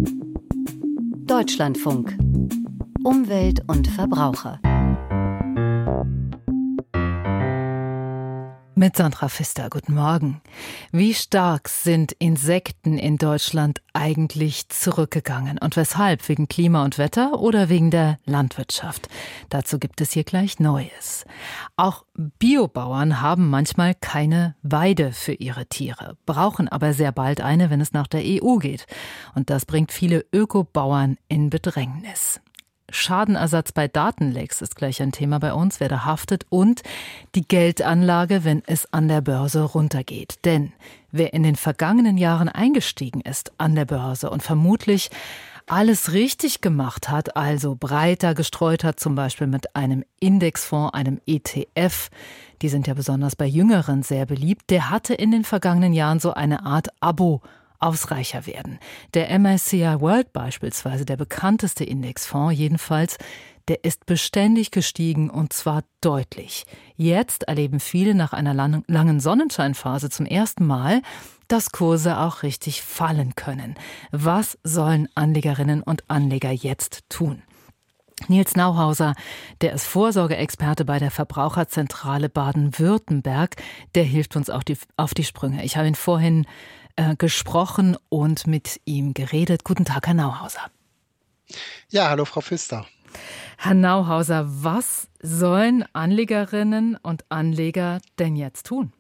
Deutschlandfunk. Umwelt und Verbraucher. Mit Sandra Pfister, guten Morgen. Wie stark sind Insekten in Deutschland eigentlich zurückgegangen? Und weshalb? Wegen Klima und Wetter oder wegen der Landwirtschaft? Dazu gibt es hier gleich Neues. Auch Biobauern haben manchmal keine Weide für ihre Tiere, brauchen aber sehr bald eine, wenn es nach der EU geht. Und das bringt viele Ökobauern in Bedrängnis. Schadenersatz bei Datenlecks ist gleich ein Thema bei uns, wer da haftet, und die Geldanlage, wenn es an der Börse runtergeht. Denn wer in den vergangenen Jahren eingestiegen ist an der Börse und vermutlich alles richtig gemacht hat, also breiter gestreut hat, zum Beispiel mit einem Indexfonds, einem ETF, die sind ja besonders bei Jüngeren sehr beliebt, der hatte in den vergangenen Jahren so eine Art Abo aufs Reicherwerden. Der MSCI World beispielsweise, der bekannteste Indexfonds jedenfalls, der ist beständig gestiegen und zwar deutlich. Jetzt erleben viele nach einer langen Sonnenscheinphase zum ersten Mal, dass Kurse auch richtig fallen können. Was sollen Anlegerinnen und Anleger jetzt tun? Nils Nauhauser, der ist Vorsorgeexperte bei der Verbraucherzentrale Baden-Württemberg, der hilft uns auch auf die Sprünge. Ich habe ihn vorhin gesprochen und mit ihm geredet. Guten Tag, Herr Nauhauser. Ja, hallo Frau Pfister. Herr Nauhauser, was sollen Anlegerinnen und Anleger denn jetzt tun?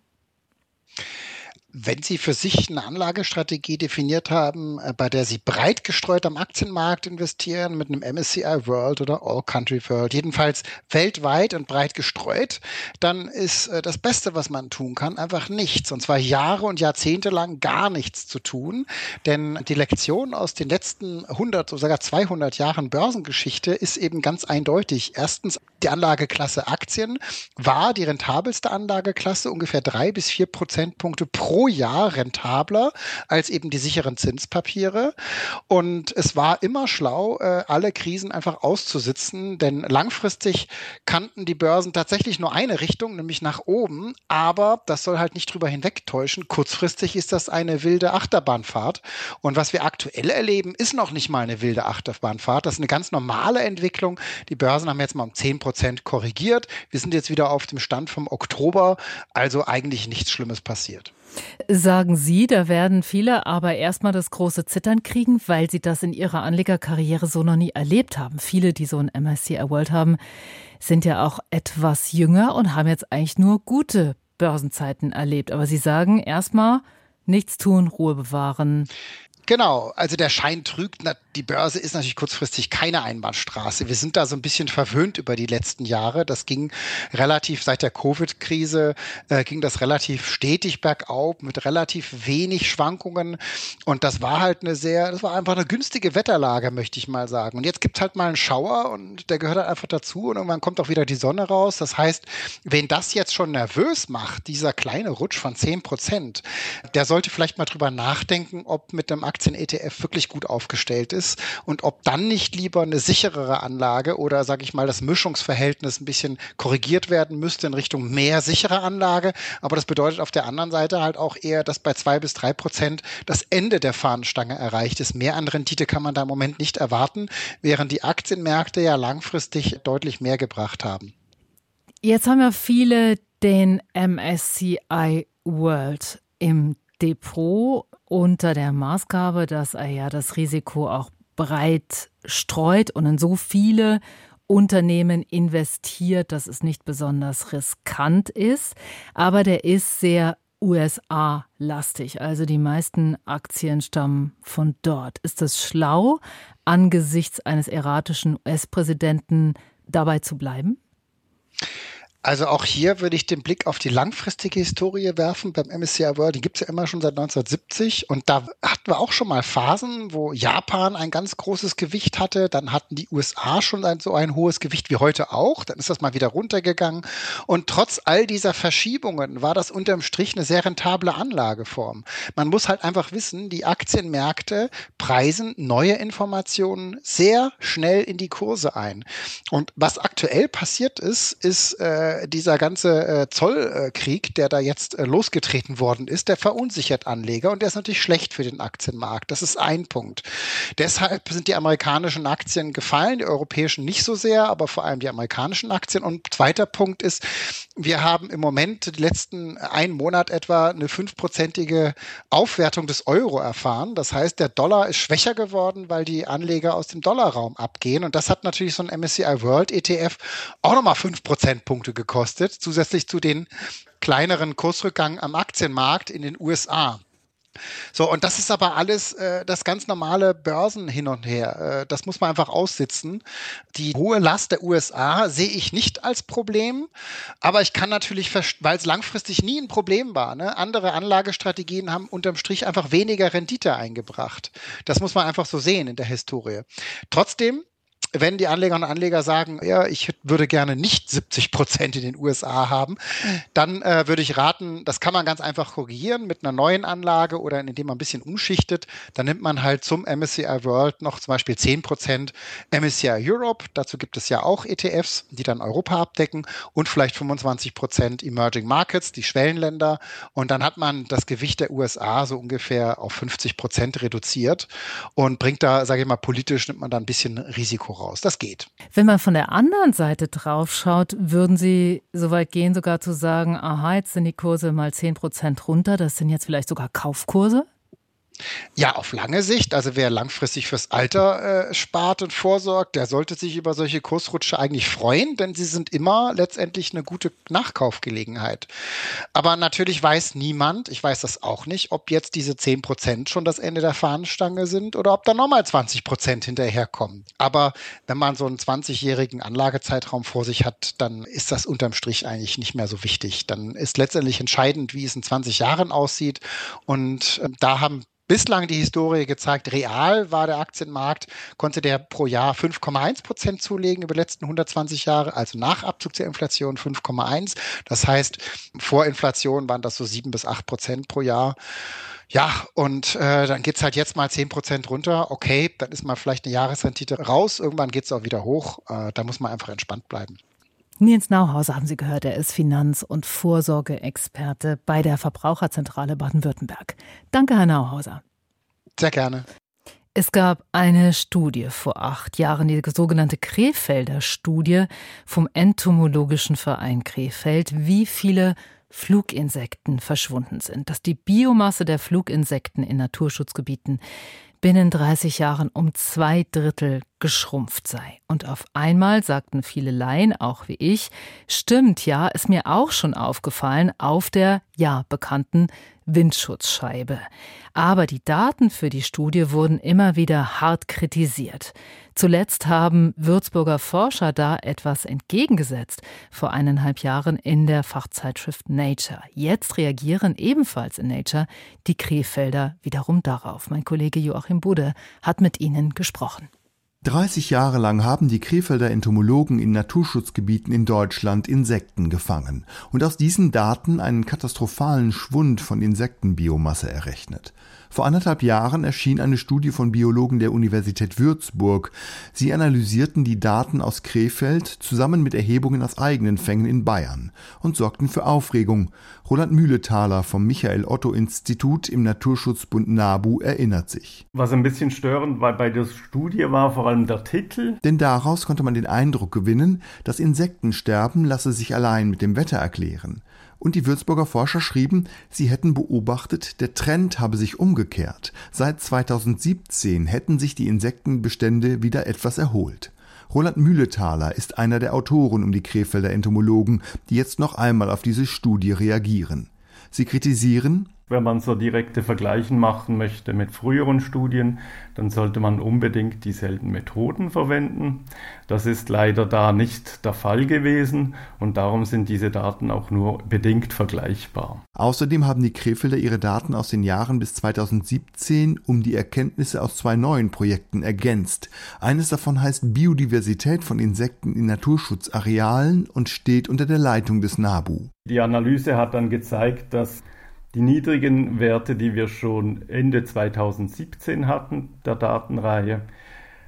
Wenn Sie für sich eine Anlagestrategie definiert haben, bei der Sie breit gestreut am Aktienmarkt investieren, mit einem MSCI World oder All Country World, jedenfalls weltweit und breit gestreut, dann ist das Beste, was man tun kann, einfach nichts. Und zwar Jahre und Jahrzehnte lang gar nichts zu tun. Denn die Lektion aus den letzten 100 oder sogar 200 Jahren Börsengeschichte ist eben ganz eindeutig. Erstens, die Anlageklasse Aktien war die rentabelste Anlageklasse, ungefähr 3 bis 4 Prozentpunkte pro Jahr rentabler als eben die sicheren Zinspapiere. Und es war immer schlau, alle Krisen einfach auszusitzen, denn langfristig kannten die Börsen tatsächlich nur eine Richtung, nämlich nach oben. Aber das soll halt nicht drüber hinwegtäuschen. Kurzfristig ist das eine wilde Achterbahnfahrt. Und was wir aktuell erleben, ist noch nicht mal eine wilde Achterbahnfahrt. Das ist eine ganz normale Entwicklung. Die Börsen haben jetzt mal um 10% korrigiert. Wir sind jetzt wieder auf dem Stand vom Oktober, also eigentlich nichts Schlimmes passiert. Sagen Sie, da werden viele aber erstmal das große Zittern kriegen, weil sie das in ihrer Anlegerkarriere so noch nie erlebt haben. Viele, die so ein MSCI World haben, sind ja auch etwas jünger und haben jetzt eigentlich nur gute Börsenzeiten erlebt. Aber Sie sagen erstmal nichts tun, Ruhe bewahren. Genau, also der Schein trügt, die Börse ist natürlich kurzfristig keine Einbahnstraße. Wir sind da so ein bisschen verwöhnt über die letzten Jahre. Das ging relativ, seit der Covid-Krise ging das relativ stetig bergauf mit relativ wenig Schwankungen. Und das war halt das war einfach eine günstige Wetterlage, möchte ich mal sagen. Und jetzt gibt es halt mal einen Schauer und der gehört halt einfach dazu und irgendwann kommt auch wieder die Sonne raus. Das heißt, wen das jetzt schon nervös macht, dieser kleine Rutsch von 10%, der sollte vielleicht mal drüber nachdenken, ob mit dem Aktien-ETF wirklich gut aufgestellt ist und ob dann nicht lieber eine sicherere Anlage oder, sage ich mal, das Mischungsverhältnis ein bisschen korrigiert werden müsste in Richtung mehr sichere Anlage. Aber das bedeutet auf der anderen Seite halt auch eher, dass bei 2 bis 3% das Ende der Fahnenstange erreicht ist. Mehr an Rendite kann man da im Moment nicht erwarten, während die Aktienmärkte ja langfristig deutlich mehr gebracht haben. Jetzt haben ja viele den MSCI World im Depot unter der Maßgabe, dass er ja das Risiko auch breit streut und in so viele Unternehmen investiert, dass es nicht besonders riskant ist. Aber der ist sehr USA-lastig. Also die meisten Aktien stammen von dort. Ist das schlau, angesichts eines erratischen US-Präsidenten dabei zu bleiben? Also auch hier würde ich den Blick auf die langfristige Historie werfen beim MSCI World. Die gibt es ja immer schon seit 1970 und da hatten wir auch schon mal Phasen, wo Japan ein ganz großes Gewicht hatte. Dann hatten die USA schon so ein hohes Gewicht wie heute auch. Dann ist das mal wieder runtergegangen. Und trotz all dieser Verschiebungen war das unterm Strich eine sehr rentable Anlageform. Man muss halt einfach wissen, die Aktienmärkte preisen neue Informationen sehr schnell in die Kurse ein. Und was aktuell passiert ist, dieser ganze Zollkrieg, der da jetzt losgetreten worden ist, der verunsichert Anleger und der ist natürlich schlecht für den Aktienmarkt. Das ist ein Punkt. Deshalb sind die amerikanischen Aktien gefallen, die europäischen nicht so sehr, aber vor allem die amerikanischen Aktien. Und zweiter Punkt ist, wir haben im Moment die letzten einen Monat etwa eine 5%ige Aufwertung des Euro erfahren. Das heißt, der Dollar ist schwächer geworden, weil die Anleger aus dem Dollarraum abgehen. Und das hat natürlich so ein MSCI World ETF auch nochmal 5 Prozentpunkte gekostet, zusätzlich zu den kleineren Kursrückgang am Aktienmarkt in den USA. So, und das ist aber alles das ganz normale Börsen hin und her. Das muss man einfach aussitzen. Die hohe Last der USA sehe ich nicht als Problem, aber ich kann natürlich, weil es langfristig nie ein Problem war, ne? Andere Anlagestrategien haben unterm Strich einfach weniger Rendite eingebracht. Das muss man einfach so sehen in der Historie. Trotzdem, wenn die Anlegerinnen und Anleger sagen, ja, ich würde gerne nicht 70% in den USA haben, dann würde ich raten, das kann man ganz einfach korrigieren mit einer neuen Anlage oder indem man ein bisschen umschichtet. Dann nimmt man halt zum MSCI World noch zum Beispiel 10% MSCI Europe. Dazu gibt es ja auch ETFs, die dann Europa abdecken und vielleicht 25% Emerging Markets, die Schwellenländer. Und dann hat man das Gewicht der USA so ungefähr auf 50% reduziert und bringt da, sage ich mal, politisch nimmt man da ein bisschen Risiko raus. Das geht. Wenn man von der anderen Seite drauf schaut, würden Sie so weit gehen, sogar zu sagen, aha, jetzt sind die Kurse mal 10% runter, das sind jetzt vielleicht sogar Kaufkurse? Ja, auf lange Sicht, also wer langfristig fürs Alter spart und vorsorgt, der sollte sich über solche Kursrutsche eigentlich freuen, denn sie sind immer letztendlich eine gute Nachkaufgelegenheit. Aber natürlich weiß niemand, ich weiß das auch nicht, ob jetzt diese 10% schon das Ende der Fahnenstange sind oder ob da nochmal 20% hinterherkommen. Aber wenn man so einen 20-jährigen Anlagezeitraum vor sich hat, dann ist das unterm Strich eigentlich nicht mehr so wichtig. Dann ist letztendlich entscheidend, wie es in 20 Jahren aussieht. Und da haben bislang die Historie gezeigt, real war der Aktienmarkt, konnte der pro Jahr 5,1% zulegen über die letzten 120 Jahre, also nach Abzug der Inflation 5,1. Das heißt, vor Inflation waren das so 7-8% pro Jahr. Ja, und dann geht's halt jetzt mal 10% runter. Okay, dann ist mal vielleicht eine Jahresrendite raus. Irgendwann geht's auch wieder hoch. Da muss man einfach entspannt bleiben. Nils Nauhauser haben Sie gehört, er ist Finanz- und Vorsorgeexperte bei der Verbraucherzentrale Baden-Württemberg. Danke, Herr Nauhauser. Sehr gerne. Es gab eine Studie vor 8 Jahren, die sogenannte Krefelder Studie vom Entomologischen Verein Krefeld, wie viele Fluginsekten verschwunden sind, dass die Biomasse der Fluginsekten in Naturschutzgebieten binnen 30 Jahren um 2/3 geschrumpft sei. Und auf einmal sagten viele Laien, auch wie ich, stimmt, ja, ist mir auch schon aufgefallen, auf der, ja, bekannten Windschutzscheibe. Aber die Daten für die Studie wurden immer wieder hart kritisiert. Zuletzt haben Würzburger Forscher da etwas entgegengesetzt, vor 1,5 Jahren in der Fachzeitschrift Nature. Jetzt reagieren ebenfalls in Nature die Krefelder wiederum darauf. Mein Kollege Joachim Budde hat mit ihnen gesprochen. 30 Jahre lang haben die Krefelder Entomologen in Naturschutzgebieten in Deutschland Insekten gefangen und aus diesen Daten einen katastrophalen Schwund von Insektenbiomasse errechnet. Vor 1,5 Jahren erschien eine Studie von Biologen der Universität Würzburg. Sie analysierten die Daten aus Krefeld zusammen mit Erhebungen aus eigenen Fängen in Bayern und sorgten für Aufregung. Roland Mühletaler vom Michael-Otto-Institut im Naturschutzbund NABU erinnert sich. Was ein bisschen störend bei der Studie war vor allem der Titel. Denn daraus konnte man den Eindruck gewinnen, das Insektensterben lasse sich allein mit dem Wetter erklären. Und die Würzburger Forscher schrieben, sie hätten beobachtet, der Trend habe sich umgekehrt. Seit 2017 hätten sich die Insektenbestände wieder etwas erholt. Roland Mühletaler ist einer der Autoren um die Krefelder Entomologen, die jetzt noch einmal auf diese Studie reagieren. Sie kritisieren: Wenn man so direkte Vergleiche machen möchte mit früheren Studien, dann sollte man unbedingt dieselben Methoden verwenden. Das ist leider da nicht der Fall gewesen und darum sind diese Daten auch nur bedingt vergleichbar. Außerdem haben die Krefelder ihre Daten aus den Jahren bis 2017 um die Erkenntnisse aus 2 neuen Projekten ergänzt. Eines davon heißt Biodiversität von Insekten in Naturschutzarealen und steht unter der Leitung des NABU. Die Analyse hat dann gezeigt, dass die niedrigen Werte, die wir schon Ende 2017 hatten, der Datenreihe,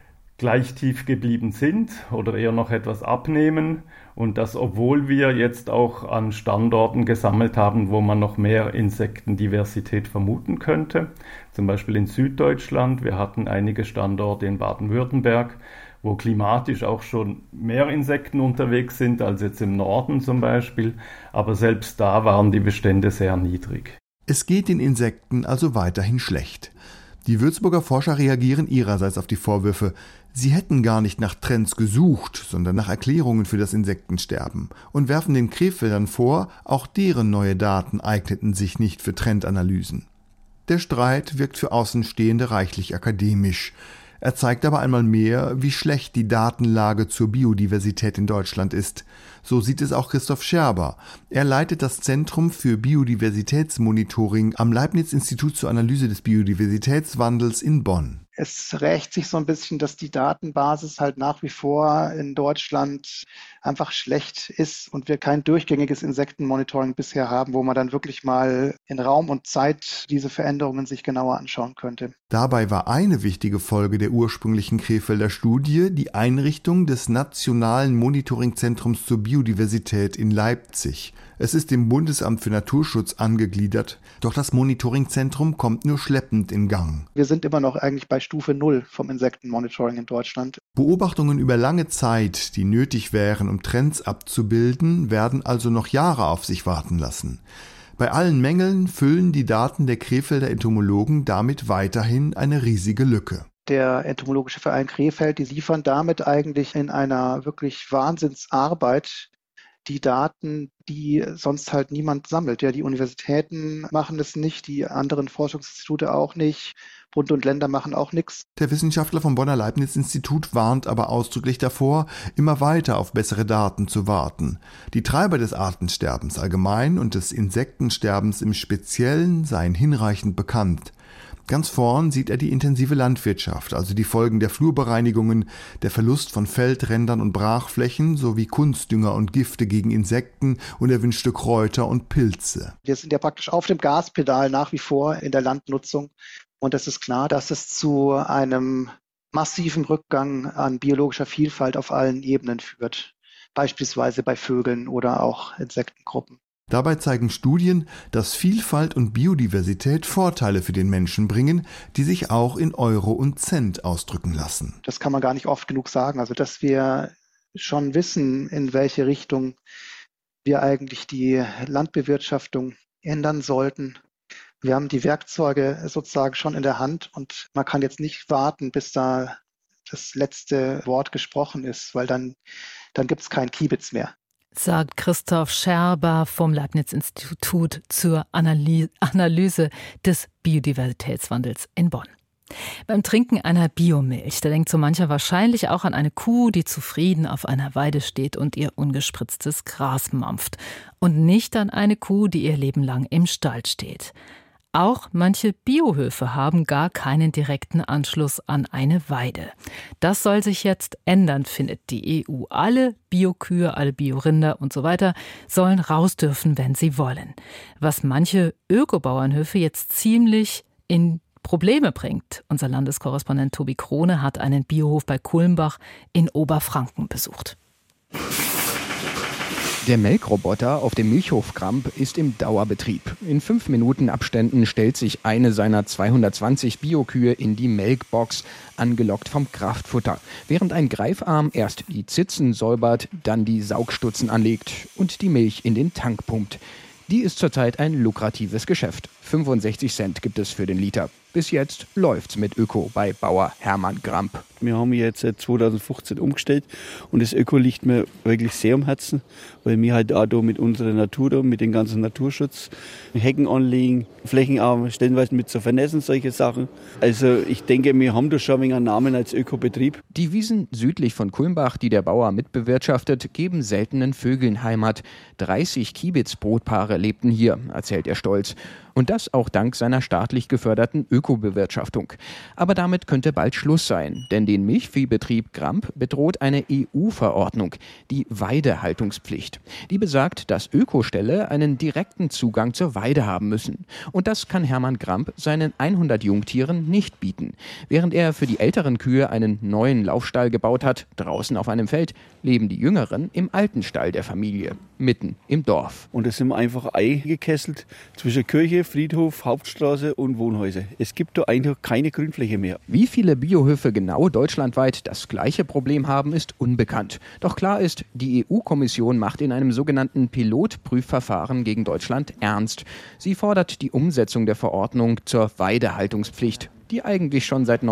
gleich tief geblieben sind oder eher noch etwas abnehmen. Und das, obwohl wir jetzt auch an Standorten gesammelt haben, wo man noch mehr Insektendiversität vermuten könnte. Zum Beispiel in Süddeutschland. Wir hatten einige Standorte in Baden-Württemberg, wo klimatisch auch schon mehr Insekten unterwegs sind als jetzt im Norden zum Beispiel. Aber selbst da waren die Bestände sehr niedrig. Es geht den Insekten also weiterhin schlecht. Die Würzburger Forscher reagieren ihrerseits auf die Vorwürfe, sie hätten gar nicht nach Trends gesucht, sondern nach Erklärungen für das Insektensterben und werfen den Krefeldern vor, auch deren neue Daten eigneten sich nicht für Trendanalysen. Der Streit wirkt für Außenstehende reichlich akademisch. Er zeigt aber einmal mehr, wie schlecht die Datenlage zur Biodiversität in Deutschland ist. So sieht es auch Christoph Scherber. Er leitet das Zentrum für Biodiversitätsmonitoring am Leibniz-Institut zur Analyse des Biodiversitätswandels in Bonn. Es rächt sich so ein bisschen, dass die Datenbasis halt nach wie vor in Deutschland einfach schlecht ist und wir kein durchgängiges Insektenmonitoring bisher haben, wo man dann wirklich mal in Raum und Zeit diese Veränderungen sich genauer anschauen könnte. Dabei war eine wichtige Folge der ursprünglichen Krefelder Studie die Einrichtung des Nationalen Monitoringzentrums zur Biodiversität in Leipzig. Es ist dem Bundesamt für Naturschutz angegliedert, doch das Monitoringzentrum kommt nur schleppend in Gang. Wir sind immer noch eigentlich bei Stufe 0 vom Insektenmonitoring in Deutschland. Beobachtungen über lange Zeit, die nötig wären, um Trends abzubilden, werden also noch Jahre auf sich warten lassen. Bei allen Mängeln füllen die Daten der Krefelder Entomologen damit weiterhin eine riesige Lücke. Der Entomologische Verein Krefeld, die liefern damit eigentlich in einer wirklich Wahnsinnsarbeit die Daten, die sonst halt niemand sammelt. Ja, die Universitäten machen es nicht, die anderen Forschungsinstitute auch nicht. Bund und Länder machen auch nichts. Der Wissenschaftler vom Bonner Leibniz-Institut warnt aber ausdrücklich davor, immer weiter auf bessere Daten zu warten. Die Treiber des Artensterbens allgemein und des Insektensterbens im Speziellen seien hinreichend bekannt. Ganz vorn sieht er die intensive Landwirtschaft, also die Folgen der Flurbereinigungen, der Verlust von Feldrändern und Brachflächen sowie Kunstdünger und Gifte gegen Insekten, unerwünschte Kräuter und Pilze. Wir sind ja praktisch auf dem Gaspedal nach wie vor in der Landnutzung. Und es ist klar, dass es zu einem massiven Rückgang an biologischer Vielfalt auf allen Ebenen führt. Beispielsweise bei Vögeln oder auch Insektengruppen. Dabei zeigen Studien, dass Vielfalt und Biodiversität Vorteile für den Menschen bringen, die sich auch in Euro und Cent ausdrücken lassen. Das kann man gar nicht oft genug sagen. Also, dass wir schon wissen, in welche Richtung wir eigentlich die Landbewirtschaftung ändern sollten. Wir haben die Werkzeuge sozusagen schon in der Hand und man kann jetzt nicht warten, bis da das letzte Wort gesprochen ist, weil dann gibt es kein Kiebitz mehr. Sagt Christoph Scherber vom Leibniz-Institut zur Analyse des Biodiversitätswandels in Bonn. Beim Trinken einer Biomilch, da denkt so mancher wahrscheinlich auch an eine Kuh, die zufrieden auf einer Weide steht und ihr ungespritztes Gras mampft. Und nicht an eine Kuh, die ihr Leben lang im Stall steht. Auch manche Biohöfe haben gar keinen direkten Anschluss an eine Weide. Das soll sich jetzt ändern, findet die EU. Alle Biokühe, alle Biorinder und so weiter sollen raus dürfen, wenn sie wollen. Was manche Ökobauernhöfe jetzt ziemlich in Probleme bringt. Unser Landeskorrespondent Tobi Krone hat einen Biohof bei Kulmbach in Oberfranken besucht. Der Melkroboter auf dem Milchhof Kramp ist im Dauerbetrieb. In 5 Minuten Abständen stellt sich eine seiner 220 Biokühe in die Melkbox, angelockt vom Kraftfutter, während ein Greifarm erst die Zitzen säubert, dann die Saugstutzen anlegt und die Milch in den Tank pumpt. Die ist zurzeit ein lukratives Geschäft. 65 Cent gibt es für den Liter. Bis jetzt läuft's mit Öko bei Bauer Hermann Gramp. Wir haben jetzt 2015 umgestellt und das Öko liegt mir wirklich sehr am Herzen, weil wir halt auch da mit unserer Natur, da, mit dem ganzen Naturschutz, Hecken anlegen, Flächenarm stellenweise mit zu vernässen, solche Sachen. Also ich denke, wir haben da schon ein wenig einen Namen als Ökobetrieb. Die Wiesen südlich von Kulmbach, die der Bauer mitbewirtschaftet, geben seltenen Vögeln Heimat. 30 Kiebitzbrutpaare lebten hier, erzählt er stolz. Und das auch dank seiner staatlich geförderten Ökobewirtschaftung. Aber damit könnte bald Schluss sein, denn den Milchviehbetrieb Gramp bedroht eine EU-Verordnung, die Weidehaltungspflicht. Die besagt, dass Ökoställe einen direkten Zugang zur Weide haben müssen. Und das kann Hermann Gramp seinen 100 Jungtieren nicht bieten. Während er für die älteren Kühe einen neuen Laufstall gebaut hat, draußen auf einem Feld, leben die Jüngeren im alten Stall der Familie, mitten im Dorf. Und da sind wir einfach eingekesselt zwischen Kirche, Friedhof, Hauptstraße und Wohnhäuser. Es gibt da eigentlich keine Grünfläche mehr. Wie viele Biohöfe genau deutschlandweit das gleiche Problem haben, ist unbekannt. Doch klar ist, die EU-Kommission macht in einem sogenannten Pilotprüfverfahren gegen Deutschland ernst. Sie fordert die Umsetzung der Verordnung zur Weidehaltungspflicht, die eigentlich schon seit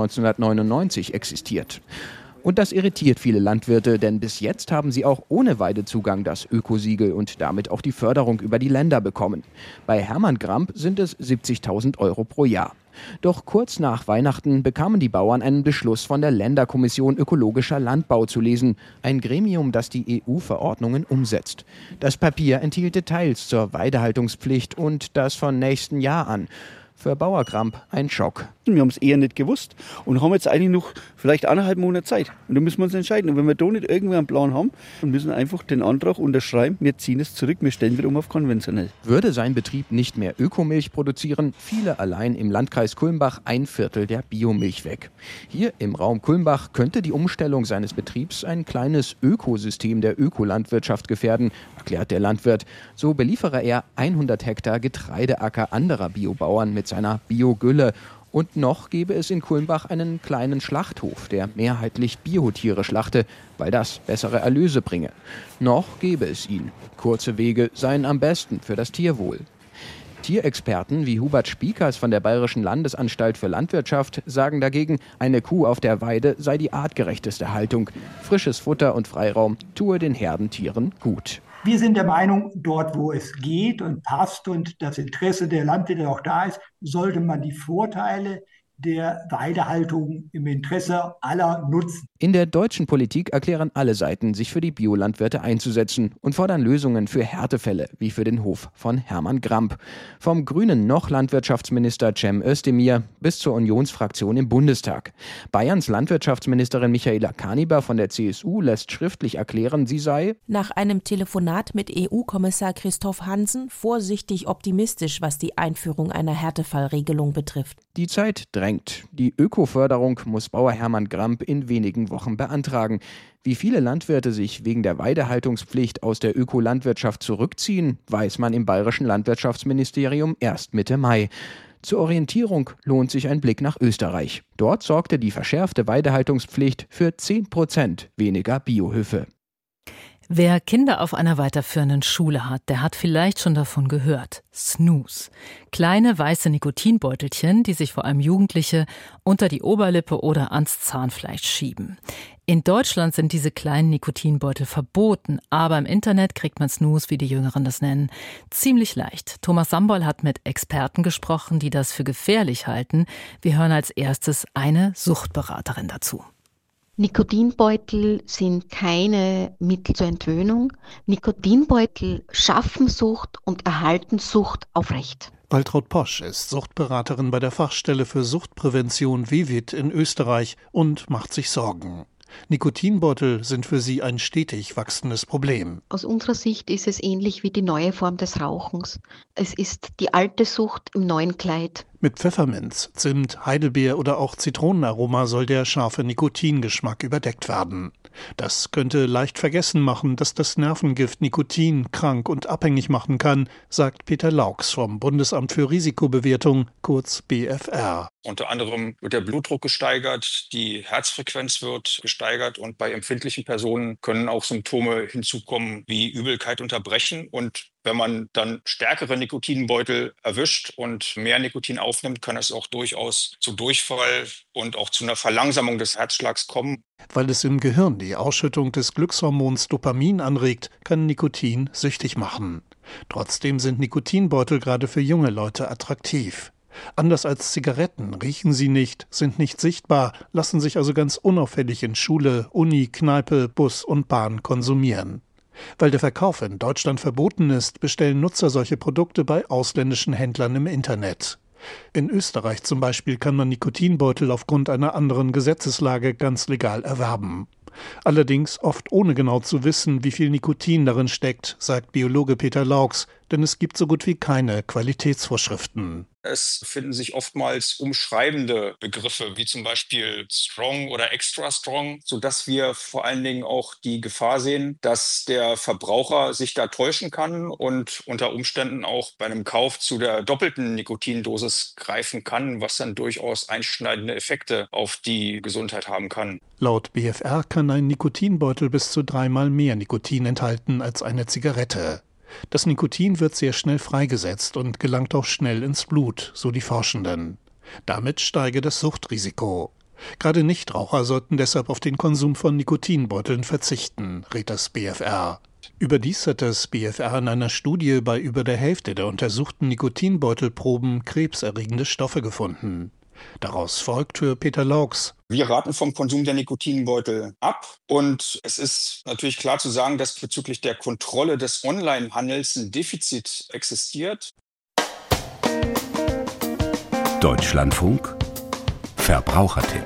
1999 existiert. Und das irritiert viele Landwirte, denn bis jetzt haben sie auch ohne Weidezugang das Ökosiegel und damit auch die Förderung über die Länder bekommen. Bei Hermann Gramp sind es 70.000 € pro Jahr. Doch kurz nach Weihnachten bekamen die Bauern einen Beschluss von der Länderkommission Ökologischer Landbau zu lesen, ein Gremium, das die EU-Verordnungen umsetzt. Das Papier enthielt Details zur Weidehaltungspflicht und das von nächsten Jahr an. Für Bauer Gramp ein Schock. Wir haben es eher nicht gewusst und haben jetzt eigentlich noch vielleicht 1,5 Monate Zeit. Und da müssen wir uns entscheiden. Und wenn wir da nicht irgendwie einen Plan haben, dann müssen wir einfach den Antrag unterschreiben, wir ziehen es zurück, wir stellen wieder um auf konventionell. Würde sein Betrieb nicht mehr Ökomilch produzieren, fiele allein im Landkreis Kulmbach 1/4 der Biomilch weg. Hier im Raum Kulmbach könnte die Umstellung seines Betriebs ein kleines Ökosystem der Ökolandwirtschaft gefährden, erklärt der Landwirt. So beliefere er 100 Hektar Getreideacker anderer Biobauern mit seiner Biogülle. Und noch gäbe es in Kulmbach einen kleinen Schlachthof, der mehrheitlich Biotiere schlachte, weil das bessere Erlöse bringe. Noch gäbe es ihn. Kurze Wege seien am besten für das Tierwohl. Tierexperten wie Hubert Spiekers von der Bayerischen Landesanstalt für Landwirtschaft sagen dagegen, eine Kuh auf der Weide sei die artgerechteste Haltung. Frisches Futter und Freiraum tue den Herdentieren gut. Wir sind der Meinung, dort wo es geht und passt und das Interesse der Landwirte auch da ist, sollte man die Vorteile der Weidehaltung im Interesse aller nutzen. In der deutschen Politik erklären alle Seiten, sich für die Biolandwirte einzusetzen und fordern Lösungen für Härtefälle, wie für den Hof von Hermann Gramp. Vom grünen noch Landwirtschaftsminister Cem Özdemir bis zur Unionsfraktion im Bundestag. Bayerns Landwirtschaftsministerin Michaela Kaniber von der CSU lässt schriftlich erklären, sie sei nach einem Telefonat mit EU-Kommissar Christoph Hansen vorsichtig optimistisch, was die Einführung einer Härtefallregelung betrifft. Die Zeit drängt. Die Ökoförderung muss Bauer Hermann Gramp in wenigen Wochen beantragen. Wie viele Landwirte sich wegen der Weidehaltungspflicht aus der Ökolandwirtschaft zurückziehen, weiß man im Bayerischen Landwirtschaftsministerium erst Mitte Mai. Zur Orientierung lohnt sich ein Blick nach Österreich. Dort sorgte die verschärfte Weidehaltungspflicht für 10% weniger Biohöfe. Wer Kinder auf einer weiterführenden Schule hat, der hat vielleicht schon davon gehört. Snus. Kleine weiße Nikotinbeutelchen, die sich vor allem Jugendliche unter die Oberlippe oder ans Zahnfleisch schieben. In Deutschland sind diese kleinen Nikotinbeutel verboten, aber im Internet kriegt man Snus, wie die Jüngeren das nennen, ziemlich leicht. Thomas Samboll hat mit Experten gesprochen, die das für gefährlich halten. Wir hören als erstes eine Suchtberaterin dazu. Nikotinbeutel sind keine Mittel zur Entwöhnung. Nikotinbeutel schaffen Sucht und erhalten Sucht aufrecht. Waltraud Posch ist Suchtberaterin bei der Fachstelle für Suchtprävention VIVID in Österreich und macht sich Sorgen. Nikotinbeutel sind für sie ein stetig wachsendes Problem. Aus unserer Sicht ist es ähnlich wie die neue Form des Rauchens. Es ist die alte Sucht im neuen Kleid. Mit Pfefferminz, Zimt, Heidelbeer oder auch Zitronenaroma soll der scharfe Nikotingeschmack überdeckt werden. Das könnte leicht vergessen machen, dass das Nervengift Nikotin krank und abhängig machen kann, sagt Peter Laux vom Bundesamt für Risikobewertung, kurz BfR. Unter anderem wird der Blutdruck gesteigert, die Herzfrequenz wird gesteigert und bei empfindlichen Personen können auch Symptome hinzukommen wie Übelkeit und Erbrechen. Und wenn man dann stärkere Nikotinbeutel erwischt und mehr Nikotin aufnimmt, kann es auch durchaus zu Durchfall und auch zu einer Verlangsamung des Herzschlags kommen. Weil es im Gehirn die Ausschüttung des Glückshormons Dopamin anregt, kann Nikotin süchtig machen. Trotzdem sind Nikotinbeutel gerade für junge Leute attraktiv. Anders als Zigaretten riechen sie nicht, sind nicht sichtbar, lassen sich also ganz unauffällig in Schule, Uni, Kneipe, Bus und Bahn konsumieren. Weil der Verkauf in Deutschland verboten ist, bestellen Nutzer solche Produkte bei ausländischen Händlern im Internet. In Österreich zum Beispiel kann man Nikotinbeutel aufgrund einer anderen Gesetzeslage ganz legal erwerben. Allerdings oft ohne genau zu wissen, wie viel Nikotin darin steckt, sagt Biologe Peter Laux, denn es gibt so gut wie keine Qualitätsvorschriften. Es finden sich oftmals umschreibende Begriffe, wie zum Beispiel strong oder extra strong, sodass wir vor allen Dingen auch die Gefahr sehen, dass der Verbraucher sich da täuschen kann und unter Umständen auch bei einem Kauf zu der doppelten Nikotindosis greifen kann, was dann durchaus einschneidende Effekte auf die Gesundheit haben kann. Laut BfR kann ein Nikotinbeutel bis zu 3-mal mehr Nikotin enthalten als eine Zigarette. Das Nikotin wird sehr schnell freigesetzt und gelangt auch schnell ins Blut, so die Forschenden. Damit steige das Suchtrisiko. Gerade Nichtraucher sollten deshalb auf den Konsum von Nikotinbeuteln verzichten, rät das BfR. Überdies hat das BfR in einer Studie bei über der Hälfte der untersuchten Nikotinbeutelproben krebserregende Stoffe gefunden. Daraus folgt für Peter Laux: Wir raten vom Konsum der Nikotinbeutel ab. Und es ist natürlich klar zu sagen, dass bezüglich der Kontrolle des Onlinehandels ein Defizit existiert. Deutschlandfunk Verbrauchertipp.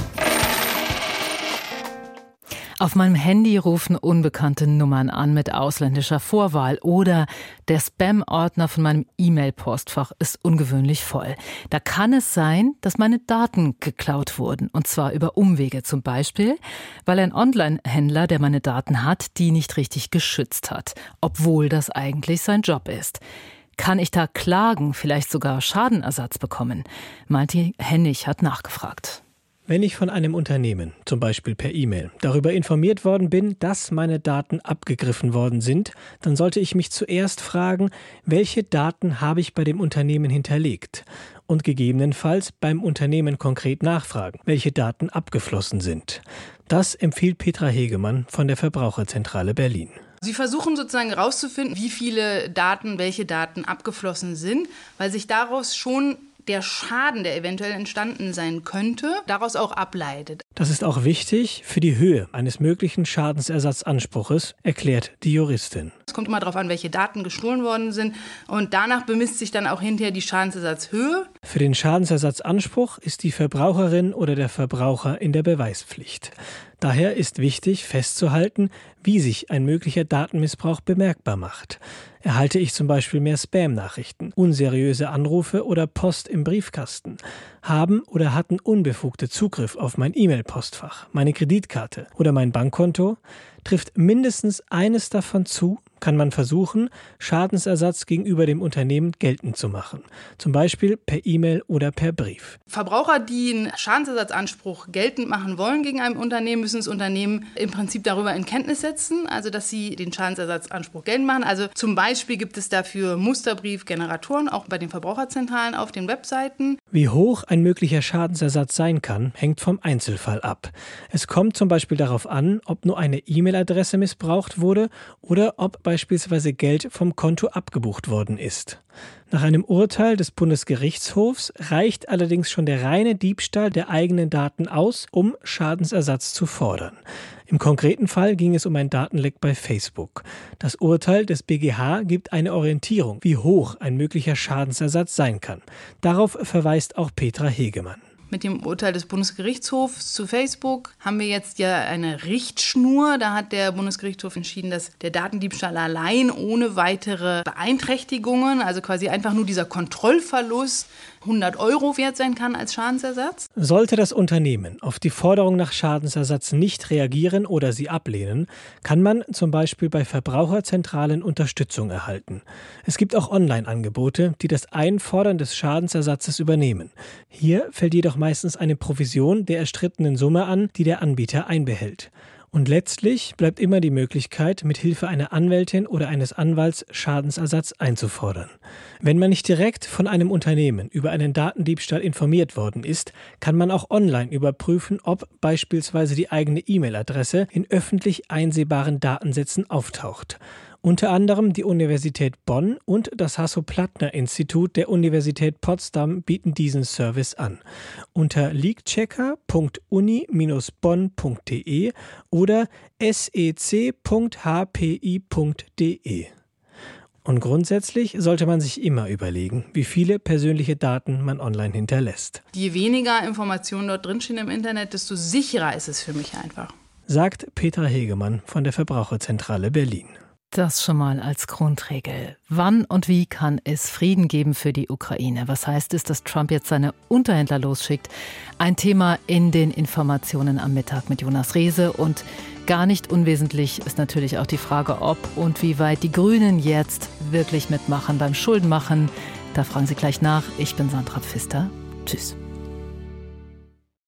Auf meinem Handy rufen unbekannte Nummern an mit ausländischer Vorwahl oder der Spam-Ordner von meinem E-Mail-Postfach ist ungewöhnlich voll. Da kann es sein, dass meine Daten geklaut wurden, und zwar über Umwege, zum Beispiel, weil ein Online-Händler, der meine Daten hat, die nicht richtig geschützt hat, obwohl das eigentlich sein Job ist. Kann ich da klagen, vielleicht sogar Schadenersatz bekommen? Martin Hennig hat nachgefragt. Wenn ich von einem Unternehmen, zum Beispiel per E-Mail, darüber informiert worden bin, dass meine Daten abgegriffen worden sind, dann sollte ich mich zuerst fragen, welche Daten habe ich bei dem Unternehmen hinterlegt? Und gegebenenfalls beim Unternehmen konkret nachfragen, welche Daten abgeflossen sind. Das empfiehlt Petra Hegemann von der Verbraucherzentrale Berlin. Sie versuchen sozusagen herauszufinden, wie viele Daten, welche Daten abgeflossen sind, weil sich daraus schon der Schaden, der eventuell entstanden sein könnte, daraus auch ableitet. Das ist auch wichtig für die Höhe eines möglichen Schadensersatzanspruches, erklärt die Juristin. Es kommt immer darauf an, welche Daten gestohlen worden sind, und danach bemisst sich dann auch hinterher die Schadensersatzhöhe. Für den Schadensersatzanspruch ist die Verbraucherin oder der Verbraucher in der Beweispflicht. Daher ist wichtig festzuhalten, wie sich ein möglicher Datenmissbrauch bemerkbar macht. Erhalte ich zum Beispiel mehr Spam-Nachrichten, unseriöse Anrufe oder Post im Briefkasten? Haben oder hatten Unbefugte Zugriff auf mein E-Mail-Postfach, meine Kreditkarte oder mein Bankkonto? Trifft mindestens eines davon zu, kann man versuchen, Schadensersatz gegenüber dem Unternehmen geltend zu machen. Zum Beispiel per E-Mail oder per Brief. Verbraucher, die einen Schadensersatzanspruch geltend machen wollen gegen ein Unternehmen, müssen das Unternehmen im Prinzip darüber in Kenntnis setzen, also dass sie den Schadensersatzanspruch geltend machen. Also zum Beispiel gibt es dafür Musterbriefgeneratoren, auch bei den Verbraucherzentralen auf den Webseiten. Wie hoch ein möglicher Schadensersatz sein kann, hängt vom Einzelfall ab. Es kommt zum Beispiel darauf an, ob nur eine E-Mail-Adresse missbraucht wurde oder ob beispielsweise Geld vom Konto abgebucht worden ist. Nach einem Urteil des Bundesgerichtshofs reicht allerdings schon der reine Diebstahl der eigenen Daten aus, um Schadensersatz zu fordern. Im konkreten Fall ging es um ein Datenleck bei Facebook. Das Urteil des BGH gibt eine Orientierung, wie hoch ein möglicher Schadensersatz sein kann. Darauf verweist auch Petra Hegemann. Mit dem Urteil des Bundesgerichtshofs zu Facebook haben wir jetzt ja eine Richtschnur. Da hat der Bundesgerichtshof entschieden, dass der Datendiebstahl allein ohne weitere Beeinträchtigungen, also quasi einfach nur dieser Kontrollverlust, 100 € wert sein kann als Schadensersatz. Sollte das Unternehmen auf die Forderung nach Schadensersatz nicht reagieren oder sie ablehnen, kann man zum Beispiel bei Verbraucherzentralen Unterstützung erhalten. Es gibt auch Online-Angebote, die das Einfordern des Schadensersatzes übernehmen. Hier fällt jedoch meistens eine Provision der erstrittenen Summe an, die der Anbieter einbehält. Und letztlich bleibt immer die Möglichkeit, mit Hilfe einer Anwältin oder eines Anwalts Schadensersatz einzufordern. Wenn man nicht direkt von einem Unternehmen über einen Datendiebstahl informiert worden ist, kann man auch online überprüfen, ob beispielsweise die eigene E-Mail-Adresse in öffentlich einsehbaren Datensätzen auftaucht. Unter anderem die Universität Bonn und das Hasso-Plattner-Institut der Universität Potsdam bieten diesen Service an. Unter leakchecker.uni-bonn.de oder sec.hpi.de. Und grundsätzlich sollte man sich immer überlegen, wie viele persönliche Daten man online hinterlässt. Je weniger Informationen dort drinstehen im Internet, desto sicherer ist es für mich einfach. Sagt Petra Hegemann von der Verbraucherzentrale Berlin. Das schon mal als Grundregel. Wann und wie kann es Frieden geben für die Ukraine? Was heißt es, dass Trump jetzt seine Unterhändler losschickt? Ein Thema in den Informationen am Mittag mit Jonas Rehse. Und gar nicht unwesentlich ist natürlich auch die Frage, ob und wie weit die Grünen jetzt wirklich mitmachen beim Schuldenmachen. Da fragen Sie gleich nach. Ich bin Sandra Pfister. Tschüss.